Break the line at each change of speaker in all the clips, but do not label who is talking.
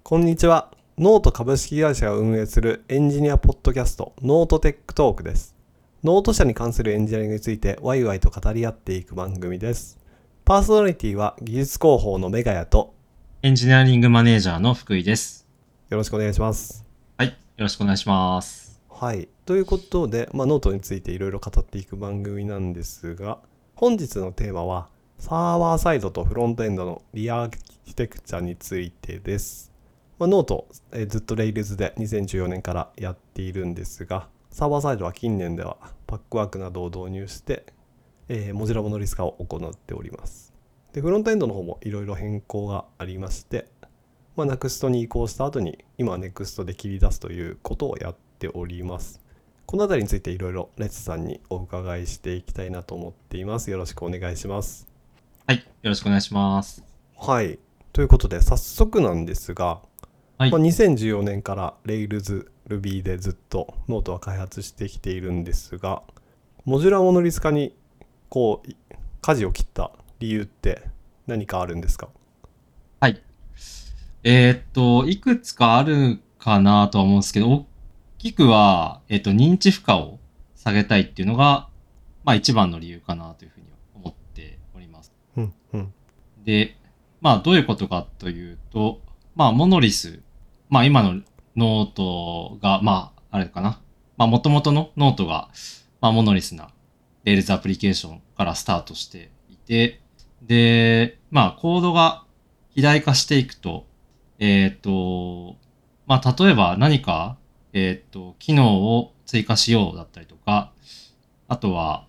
こんにちは。ノート株式会社が運営するエンジニアポッドキャスト、ノートテックトークです。ノート社に関するエンジニアリングについてワイワイと語り合っていく番組です。パーソナリティは技術広報のメガヤと
エンジニアリングマネージャーの福井です。
よろしくお願いします。
はい、よろしくお願いします。
はい。ということで、ノートについていろいろ語っていく番組なんですが、本日のテーマはサーバーサイドとフロントエンドのリアーキテクチャについてです。ノート、ずっと Rails で2014年からやっているんですが、サーバーサイドは近年ではパックワークなどを導入して、文字ラボのリス化を行っております。で、フロントエンドの方もいろいろ変更がありまして、Next に移行した後に今は Next で切り出すということをやっております。このあたりについていろいろレッツさんにお伺いしていきたいなと思っています。よろしくお願いします。
はい、よろしくお願いします。
はい。ということで早速なんですが、
はい。
2014年から Rails、Ruby でずっとノートは開発してきているんですが、モジュラモノリス化に舵を切った理由って何かあるんですか？
はい。いくつかあるかなとは思うんですけど、大きくは、認知負荷を下げたいっていうのが、一番の理由かなというふうに思っております。
うんうん。
で、どういうことかというと、モノリス、今のノートが、あれかな。元々のノートが、モノリスな Rails アプリケーションからスタートしていて、で、コードが肥大化していくと、例えば何か、機能を追加しようだったりとか、あとは、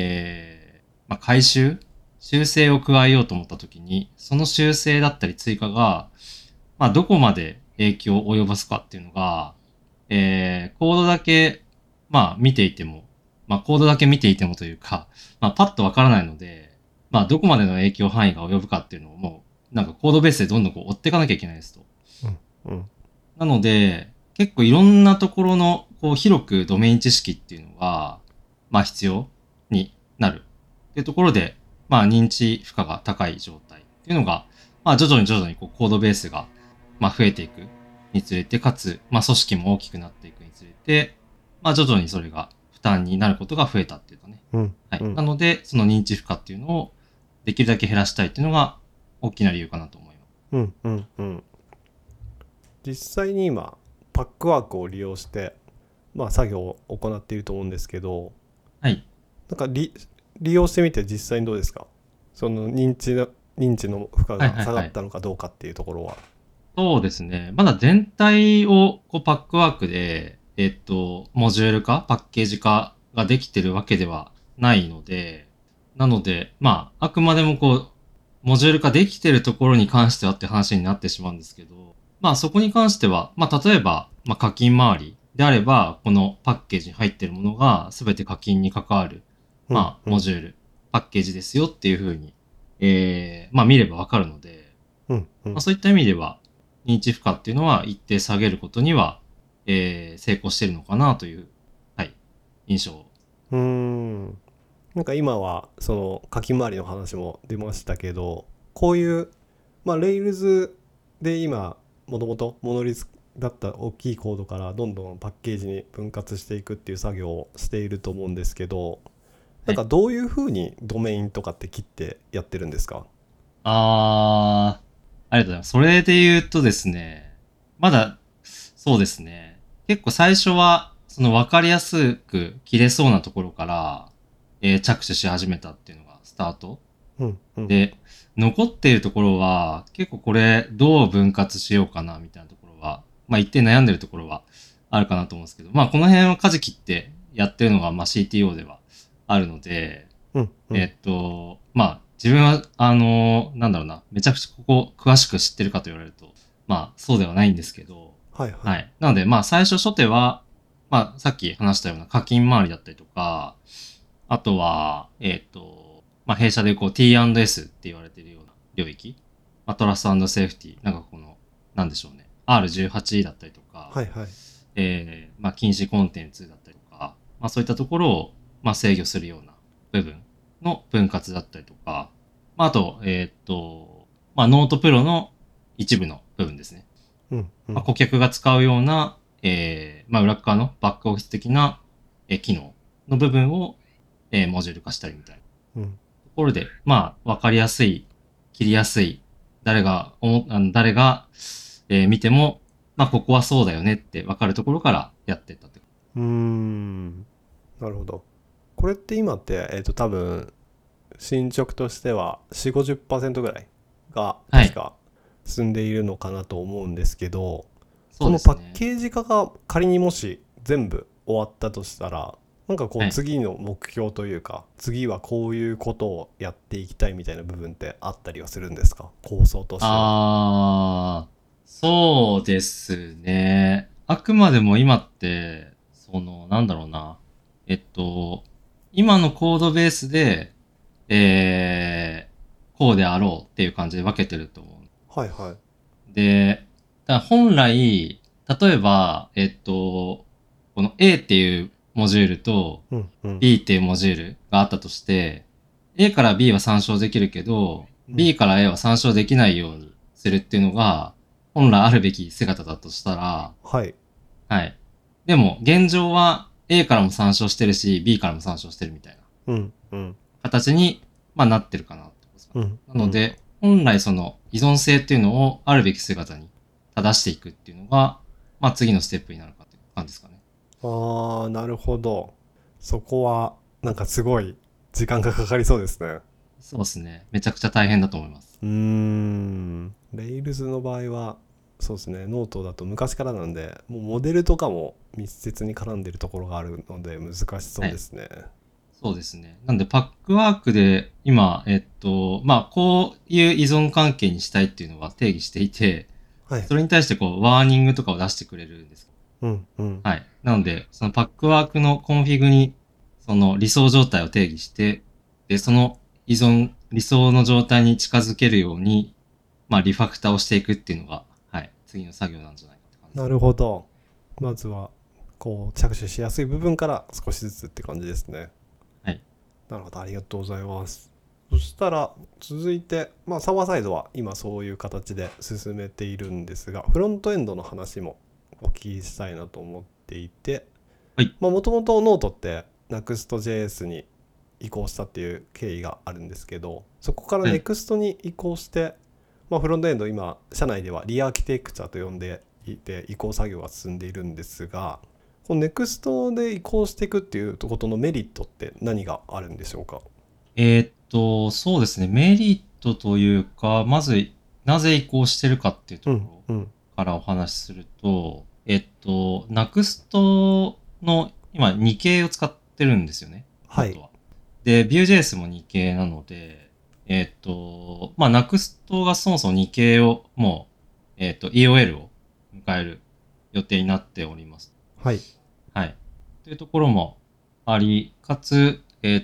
修正を加えようと思ったときに、その修正だったり追加が、どこまで影響を及ぼすかっていうのが、コードだけ、見ていても、コードだけ見ていてもというか、パッとわからないので、どこまでの影響範囲が及ぶかっていうのをもう、なんかコードベースでどんどん追っていかなきゃいけないですと。
うんうん。
なので、結構いろんなところの、広くドメイン知識っていうのが、必要になる。っていうところで、認知負荷が高い状態っていうのが、徐々にコードベースが、増えていくにつれて、かつ、組織も大きくなっていくにつれて、徐々にそれが負担になることが増えたっていうかね。
うん
はい。
うん。
なので、その認知負荷っていうのをできるだけ減らしたいっていうのが大きな理由かなと思います。
うんうんうん。実際に今パックワークを利用して、作業を行っていると思うんですけど、
はい。
なんか利用してみて実際にどうですか？その認知の負荷
はい
が
はいはい。
下がったのかどうかっていうところは。
そうですね。まだ全体をパックワークで、モジュール化、パッケージ化ができてるわけではないので、なので、あくまでもモジュール化できてるところに関してはって話になってしまうんですけど、そこに関しては、例えば、課金周りであれば、このパッケージに入ってるものが全て課金に関わる、
うんうん
モジュール、パッケージですよっていうふうに、見ればわかるので、
うんうん。
そういった意味では、認知負荷っていうのは一定下げることには、成功しているのかなという、はい、印象。
うーん。なんか今はその書き回りの話も出ましたけど、こういうRails で今もともとモノリスだった大きいコードからどんどんパッケージに分割していくっていう作業をしていると思うんですけど、な
はい。
んかどういうふうにドメインとかって切ってやってるんですか？
ありがとうございます。それで言うとですね、まだ、そうですね。結構最初は、その分かりやすく切れそうなところから、着手し始めたっていうのがスタート。
うんうん
で、残っているところは、結構これどう分割しようかなみたいなところは、一定悩んでるところはあるかなと思うんですけど、この辺は舵切ってやってるのが、CTO ではあるので、
うんうん。
自分は、なんだろうな、めちゃくちゃここ詳しく知ってるかと言われると、そうではないんですけど、
はいはい。
はい。なので、最初初手は、さっき話したような課金周りだったりとか、あとは、弊社でT&S って言われているような領域、トラストセーフティー、なんかなんでしょうね、R18 だったりとか、
はいはい。
禁止コンテンツだったりとか、そういったところを、制御するような部分の分割だったりとか、あと、ノートプロの一部の部分ですね。
うんうん
まあ、顧客が使うような、まあ、裏側のバックオフィス的な、機能の部分を、モジュール化したりみたいな
うん
ところで、まあ、わかりやすい、切りやすい、誰が、見ても、まあ、ここはそうだよねってわかるところからやってったって。
うーんなるほど。これって今って、多分進捗としては4 50%ぐらいが
はい。
確か進んでいるのかなと思うんですけど、
そう
このパッ
ですね。
ケージ化が仮にもし全部終わったとしたら、なんかこう
はい。
次の目標というか、次はこういうことをやっていきたいみたいな部分ってあったりはするんですか、構想としては。
そうですね。あくまでも今って、なんだろうな。えっと、今のコードベースで、こうであろうっていう感じで分けてると思う。
はいは
で、だから本来、例えば、この A っていうモジュールと
い。うんうん
B っていうモジュールがあったとして、A から B は参照できるけど、
うん
B から A は参照できないようにするっていうのが、本来あるべき姿だとしたら、
はい。
はい。でも、現状は A からも参照してるし、B からも参照してるみたいな
うんうん
形に、まあ、なってるかなってことですかね。
うんうん
なので、本来その依存性っていうのをあるべき姿に正していくっていうのが、まあ、次のステップになるかっていう感じですかね。
ああ、なるほど。そこはなんかすごい時間がかかりそうですね。
そうですね。めちゃくちゃ大変だと思います。
Rails の場合は、そうですね、ノートだと昔からなんで、もうモデルとかも密接に絡んでるところがあるので難しそ
はい。
うですね。
そうですね。なんで、パックワークで今、まあ、こういう依存関係にしたいっていうのは定義していて、
はい。
それに対してこう、ワーニングとかを出してくれるんです。
うんうん。
はい。なので、そのパックワークのコンフィグに、その理想状態を定義して、で、その理想の状態に近づけるように、まあ、リファクターをしていくっていうのが、はい、次の作業なんじゃないかって感じです
な
ね。
るほど。まずは、こう、着手しやすい部分から少しずつって感じですね。
はい。
なるほど、ありがとうございます。そしたら、続いて、まあ、サーバーサイドは今そういう形で進めているんですが、フロントエンドの話もお聞きしたいなと思っていて、
はい。
もともとノートって Next.js に移行したっていう経緯があるんですけど、そこから
はい。
Next に移行して、まあ、フロントエンド今社内ではリアーキテクチャと呼んでいて移行作業が進んでいるんですが、この Next で移行していくっていうことのメリットって何があるんでしょうか？
そうですね。メリットというか、まず、なぜ移行してるかっていうと
うん
ころ
うん
からお話しすると、Next の今2系を使ってるんですよね。
はい。
ノートは。で、Vue.js も2系なので、まあ、Next がそもそも2系をもう、EOL を迎える予定になっております。
はい。
はい。というところもあり、かつ、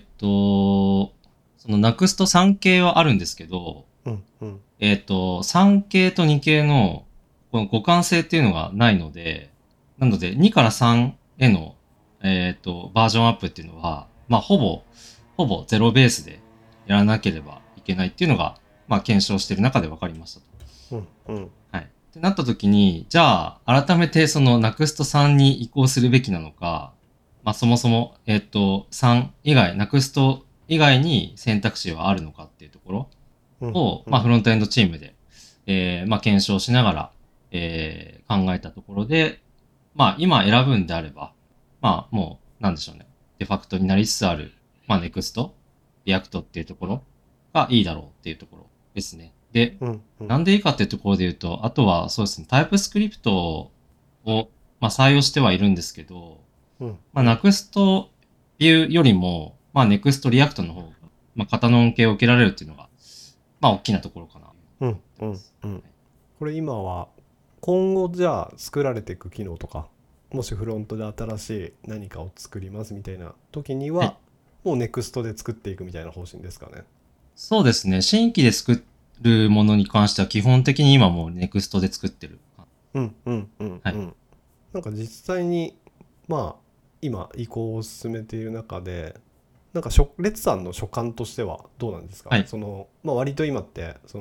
その Next3 系はあるんですけど、
うんうん
3系と2系のこの互換性っていうのがないので、なので2から3への、バージョンアップっていうのは、まあ、ほぼゼロベースでやらなければいけないっていうのが、まあ、検証している中で分かりましたと。
うんうん
はい。ってなった時に、じゃあ、改めてその Next3 に移行するべきなのか、まあ、そもそも、3以外、Next 以外に選択肢はあるのかっていうところ
うん
を、まあ、
うん
フロントエンドチームで、まあ、検証しながら、考えたところで、まあ、今選ぶんであれば、まあ、もう、なんでしょうね。デファクトになりつつある、まあ、Next、React っていうところがいいだろうっていうところですね。で、
うんうん
なんでいいかっていうところで言うと、あとはそうですね、タイプスクリプトを、まあ、採用してはいるんですけど、
うん
まあ、Next View よりも、まあ、Next React の方が、まあ、型の恩恵を受けられるっていうのが、まあ、大きなところかなと
うん
思って
うん
ます。
うん。
はい。
これ今は今後じゃあ作られていく機能とか、もしフロントで新しい何かを作りますみたいな時には、
はい。
もう NEXT で作っていくみたいな方針ですかね？
そうですね、新規で作るものに関しては基本的に今もう Next で作ってる。
うんうんうん
はい。
うん。なんか実際にまあ今移行を進めている中で、なんかレッツさんの所感としてはどうなんですか？
はい。
その、まあ、割と今ってその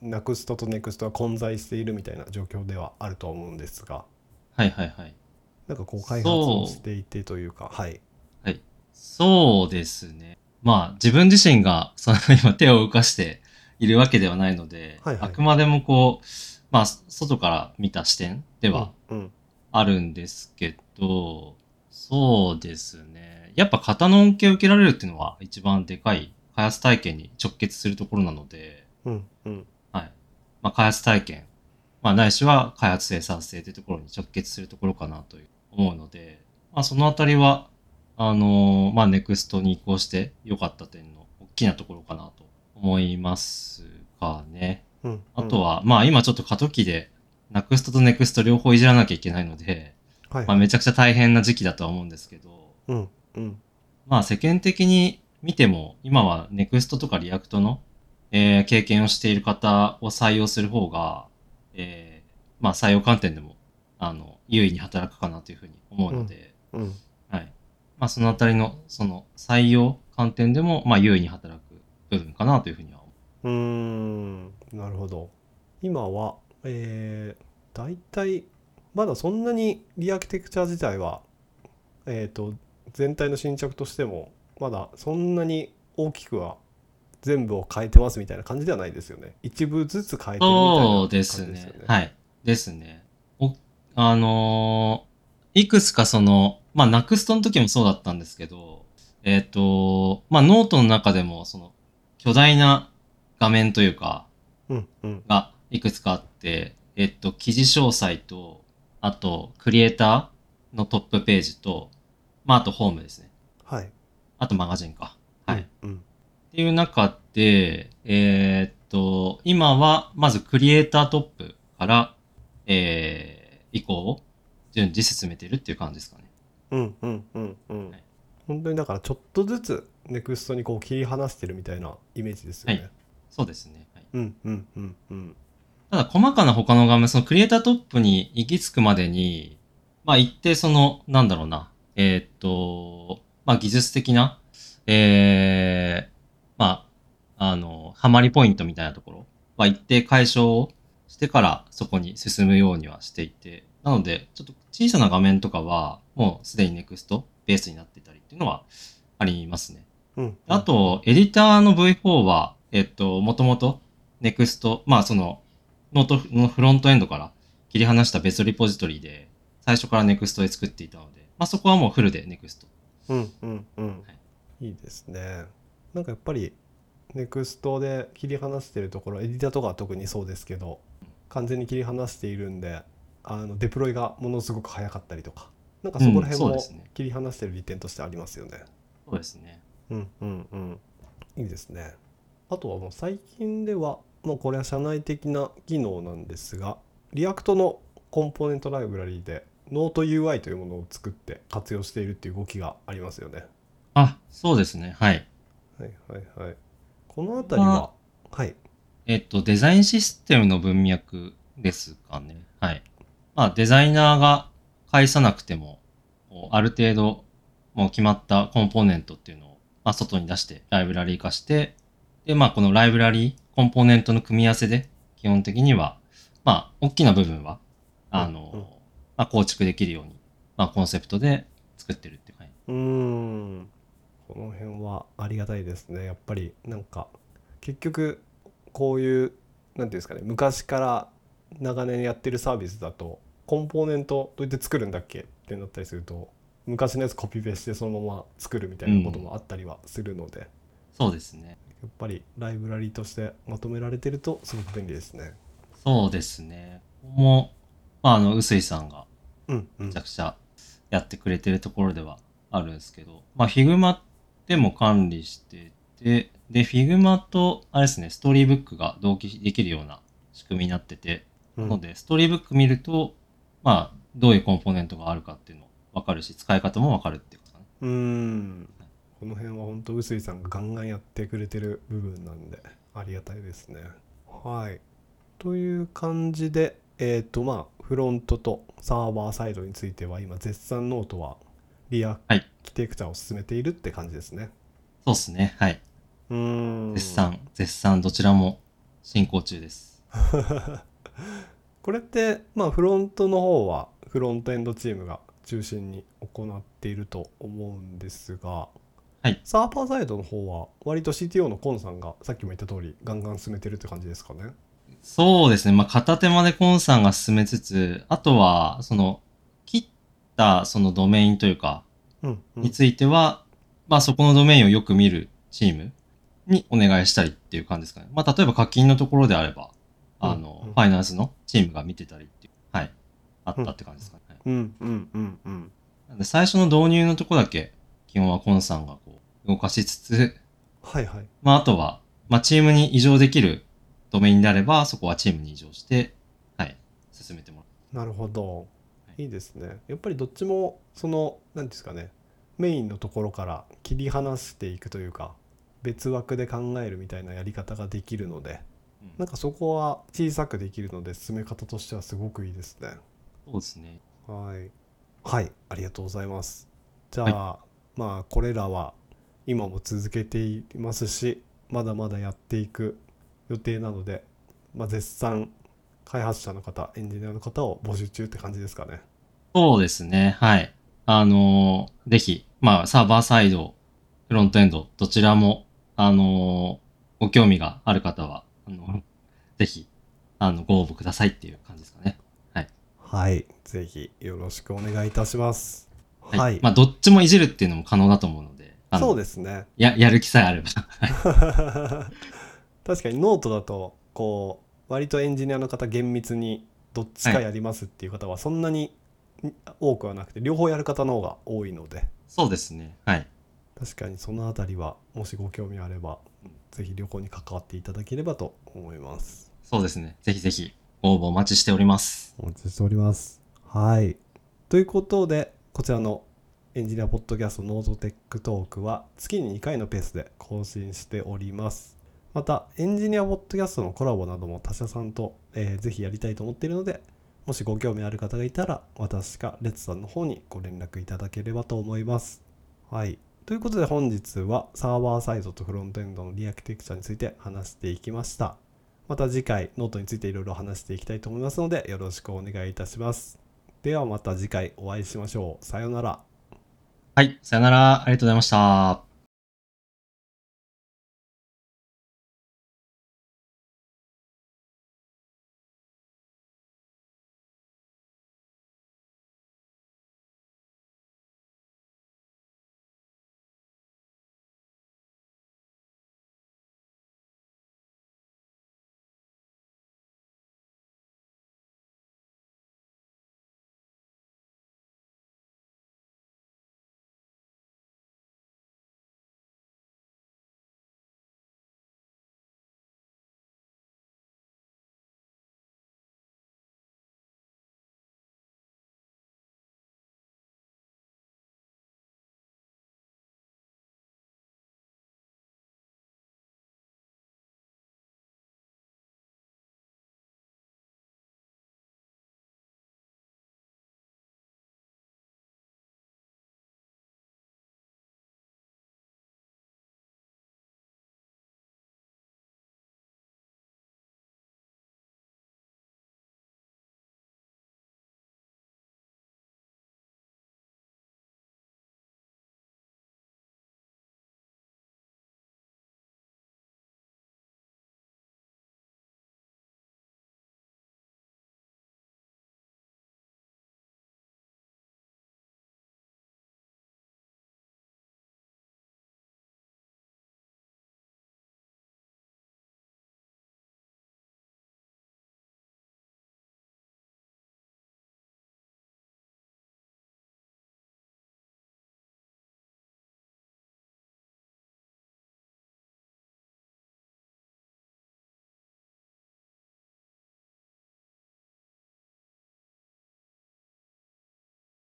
NUXT と NEXT が混在しているみたいな状況ではあると思うんですが、
はいはいはい。
なんかこう開発をし
そう、
ていてというか、はい。
はい。そうですね。まあ、自分自身が、今手を動かしているわけではないので、
はいはい。
あくまでもこう、まあ、外から見た視点で
うん
は
うん。
あるんですけど、そうですね。やっぱ型の恩恵を受けられるっていうのは一番でかい開発体験に直結するところなので、
うんうん。
はい。まあ、開発体験、まあ、ないしは開発生産性というところに直結するところかなという思うので、まあ、そのあたりは、まあ、ネクストに移行して良かった点の大きなところかなと思いますかね。
うんうん。
あとは、まあ、今ちょっと過渡期で、ナクストとネクスト両方いじらなきゃいけないので、まあ、
はいはい。
めちゃくちゃ大変な時期だとは思うんですけど、
うんうん。
まあ、世間的に見ても、今はネクストとかリアクトの、経験をしている方を採用する方が、まあ、採用観点でも、優位に働くかなというふうに思う
うん
ので、
うん
はい。まあ、そのあたりの、採用観点でも、まあ、優位に働く部分かなというふうには思
うーん、なるほど。今は、だいたいまだそんなにリアーキテクチャ自体は、えーと、全体の進捗としてもまだそんなに大きくは全部を変えてますみたいな感じではないですよね。一部ずつ変えてるみたいな
そうで
感
すね。
じですよね。
はい。ですね。あのいくつかまあ、ナクストの時もそうだったんですけど、まあ、ノートの中でも、巨大な画面というか、
うんうん
がいくつかあって、記事詳細と、あと、クリエイターのトップページと、まあ、あと、ホームですね。
はい。
あと、マガジンか。はい。っ
うんうん
ていう中で、今は、まず、クリエイタートップから、移行を順次進めているっていう感じですかね。
うんうんうんうん。
はい。
本当にだからちょっとずつネクストにこう切り離してるみたいなイメージですよ
はい。
ね。
そうですね。はい。
うんうんうんうん
ただ、細かな他の画面、そのクリエイタートップに行き着くまでに、まあ、一定なんだろうな、まあ、技術的な、まあ、ハマりポイントみたいなところは一定解消をしてからそこに進むようにはしていて、なので、ちょっと小さな画面とかは、もうすでに NEXT ベースになっていたりっていうのはありますね。
うんうんうん
あと、エディターの V4 は、もともと NEXT、まあノートのフロントエンドから切り離した別リポジトリで、最初から NEXT で作っていたので、まあそこはもうフルで NEXT。
うんうんうん。
はい。
いいですね。なんかやっぱりネクストで切り離してるところ、エディターとかは特にそうですけど、完全に切り離しているんで、デプロイがものすごく早かったりとか、なんかそこら
うん、
辺も
そうですね。
切り離してる利点としてありますよね。
そうですね。
うんうんうん。いいですね。あとはもう最近では、もうこれは社内的な機能なんですが、リアクトのコンポーネントライブラリーでノート UI というものを作って活用しているっていう動きがありますよね。
あ、そうですね。はい。
はいはいはい。このあ
これは、
たりは、はい。
デザインシステムの文脈ですかね。はい。まあ、デザイナーが返さなくても、ある程度、もう決まったコンポーネントっていうのを、まあ、外に出して、ライブラリー化して、で、まあ、このライブラリー、コンポーネントの組み合わせで、基本的には、まあ、大きな部分は、
うんうん。
まあ、構築できるように、まあ、コンセプトで作ってるっていう感じ。
うーん。この辺はありがたいですね。やっぱりなんか結局こういうなんていうんですかね、昔から長年やってるサービスだとコンポーネントどうやって作るんだっけってなったりすると、昔のやつコピペしてそのまま作るみたいなこと
うん。
もあったりはするので、や
そうですね。
っぱりライブラリとしてまとめられてるとすごく便利ですね。
そうですね。ここも、まあ、臼井さんが
うんうん
めちゃくちゃやってくれてるところではあるんですけど、まあ、Figma でも管理してて、で、Figma と、あれですね、ストーリーブックが同期できるような仕組みになってて、
うん。
なので、ストーリーブック見ると、まあ、どういうコンポーネントがあるかっていうのわかるし、使い方もわかるっていうことかね。
うーん。この辺は本当臼井さんがガンガンやってくれてる部分なんでありがたいですね。はい。という感じで、まあ、フロントとサーバーサイドについては、今、絶賛ノートはリア
はい。
キテクチャを進めているって感じですね。
そうですね。はい。
うーん。
絶賛、どちらも進行中です。
これって、まあフロントの方はフロントエンドチームが中心に行っていると思うんですが、
はい。
サーバーサイドの方は割と CTO のコンさんがさっきも言った通りガンガン進めてるって感じですかね。
そうですね。まあ、片手間でコンさんが進めつつ、あとは、切ったそのドメインというか、
うんうん
については、まあ、そこのドメインをよく見るチームにお願いしたりっていう感じですかね。まあ、例えば課金のところであれば、
うん
ファイナンスのチームが見てたりっていう、はい、あっ
うん
たって感じですかね。はい、
うんうんうんうん。
なんで、最初の導入のところだけ、基本はコンさんがこう、動かしつつ、
はいはい。
まあ、あとは、まあ、チームに移譲できるドメインであれば、そこはチームに移譲して、はい、進めても
なるほど。
らう。はい、
いいですね。やっぱりどっちもその何ですかね、メインのところから切り離していくというか、別枠で考えるみたいなやり方ができるので、
うん、
なんかそこは小さくできるので進め方としてはすごくいいですね。
そうですね。
はい。はい、ありがとうございます。じゃ
はい。
あ、まあこれらは今も続けていますし、まだまだやっていく予定なので、まあ、絶賛開発者の方、エンジニアの方を募集中って感じですかね。
そうですね。はい。ぜひ、まあ、サーバーサイド、フロントエンド、どちらも、ご興味がある方は、ぜひ、ご応募くださいっていう感じですかね。はい。
はい、ぜひよろしくお願いいたします。
はい。
はい、
まあ、どっちもいじるっていうのも可能だと思うので、
そうですね。
やる気さえあれば。はい。
確かにノートだとこう割とエンジニアの方厳密にどっち
はい。
かやりますっていう方はそんなに多くはなくて両方やる方の方が多いので、
そうですね。はい。
確かにそのあたりはもしご興味あれば
うん、
ぜひ両方に関わっていただければと思います。
そうですね。ぜひぜひ、ご応募お待ちしております。
お待ちしております。はい。ということで、こちらのエンジニアポッドキャストノートテックトークは月に2回のペースで更新しております。また、エンジニアポッドキャストのコラボなども他社さんと、ぜひやりたいと思っているので、もしご興味ある方がいたら、私かレッツさんの方にご連絡いただければと思います。はい。ということで本日はサーバーサイドとフロントエンドのリアーキテクチャについて話していきました。また次回ノートについていろいろ話していきたいと思いますのでよろしくお願いいたします。ではまた次回お会いしましょう。さようなら。
はい。さよなら。ありがとうございました。